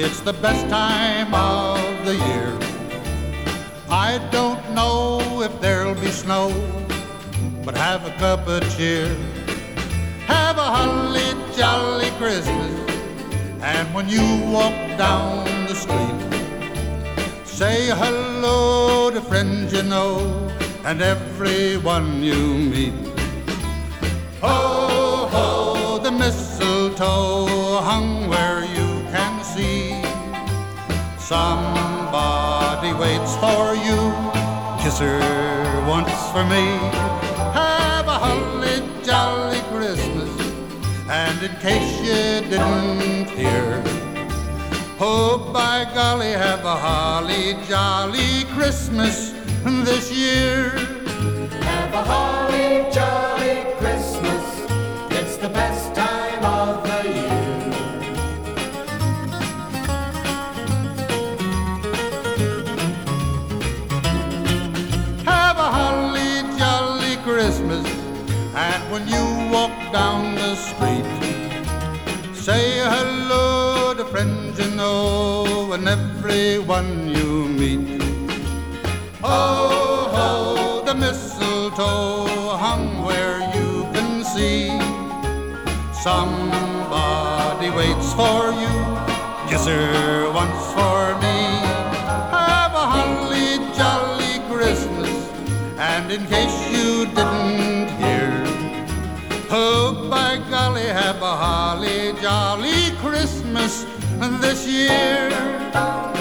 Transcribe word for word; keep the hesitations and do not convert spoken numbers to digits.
It's the best time of the year. I don't know if there'll be snow, but have a cup of cheer. Have a holly jolly Christmas, and when you walk down the street, say hello to friends you know and everyone you meet. Ho, ho, the mistletoe hung where you can see. Somebody waits for you, kiss her once for me. Have a holly jolly Christmas, and in case you didn't hear, oh, by golly, have a holly jolly Christmas this year. Have a holly jolly Christmas, it's the best time of the year. Have a holly jolly Christmas, and when you walk down the street, say hello to friends you know and everyone you meet. Ho, ho, the mistletoe hung where you can see. Somebody waits for you, kiss her once for me. Have a holly jolly Christmas, and in case you didn't hear, oh, by golly, have a holly jolly Christmas this year.